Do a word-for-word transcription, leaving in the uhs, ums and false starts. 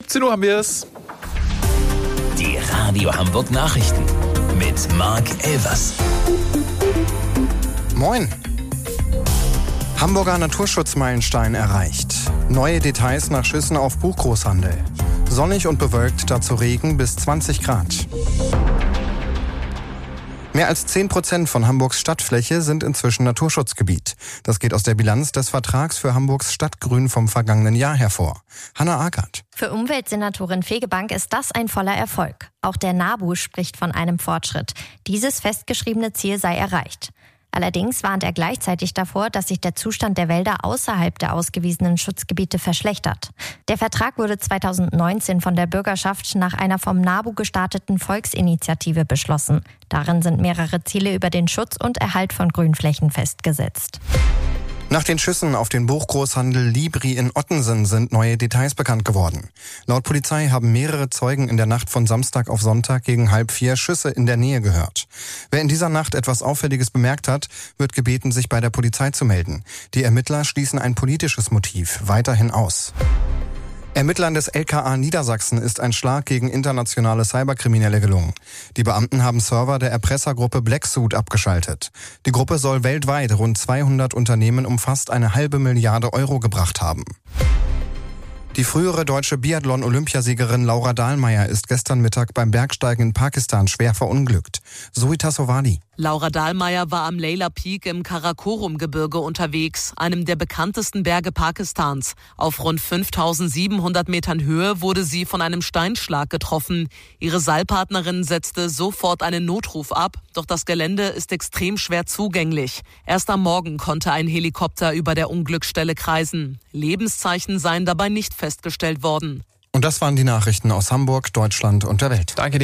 siebzehn Uhr haben wir es. Die Radio Hamburg Nachrichten mit Marc Elvers. Moin. Hamburger Naturschutzmeilenstein erreicht. Neue Details nach Schüssen auf Buchgroßhandel. Sonnig und bewölkt, dazu Regen bis zwanzig Grad. Mehr als zehn Prozent von Hamburgs Stadtfläche sind inzwischen Naturschutzgebiet. Das geht aus der Bilanz des Vertrags für Hamburgs Stadtgrün vom vergangenen Jahr hervor. Hanna Ackert. Für Umweltsenatorin Fegebank ist das ein voller Erfolg. Auch der NABU spricht von einem Fortschritt. Dieses festgeschriebene Ziel sei erreicht. Allerdings warnt er gleichzeitig davor, dass sich der Zustand der Wälder außerhalb der ausgewiesenen Schutzgebiete verschlechtert. Der Vertrag wurde zweitausendneunzehn von der Bürgerschaft nach einer vom NABU gestarteten Volksinitiative beschlossen. Darin sind mehrere Ziele über den Schutz und Erhalt von Grünflächen festgesetzt. Nach den Schüssen auf den Buchgroßhandel Libri in Ottensen sind neue Details bekannt geworden. Laut Polizei haben mehrere Zeugen in der Nacht von Samstag auf Sonntag gegen halb vier Schüsse in der Nähe gehört. Wer in dieser Nacht etwas Auffälliges bemerkt hat, wird gebeten, sich bei der Polizei zu melden. Die Ermittler schließen ein politisches Motiv weiterhin aus. Ermittlern des L K A Niedersachsen ist ein Schlag gegen internationale Cyberkriminelle gelungen. Die Beamten haben Server der Erpressergruppe Blacksuit abgeschaltet. Die Gruppe soll weltweit rund zweihundert Unternehmen um fast eine halbe Milliarde Euro gebracht haben. Die frühere deutsche Biathlon-Olympiasiegerin Laura Dahlmeier ist gestern Mittag beim Bergsteigen in Pakistan schwer verunglückt. Zoita Sowadi. Laura Dahlmeier war am Layla Peak im Karakorum-Gebirge unterwegs, einem der bekanntesten Berge Pakistans. Auf rund fünftausendsiebenhundert Metern Höhe wurde sie von einem Steinschlag getroffen. Ihre Seilpartnerin setzte sofort einen Notruf ab, doch das Gelände ist extrem schwer zugänglich. Erst am Morgen konnte ein Helikopter über der Unglücksstelle kreisen. Lebenszeichen seien dabei nicht festgestellt worden. Und das waren die Nachrichten aus Hamburg, Deutschland und der Welt. Danke dir.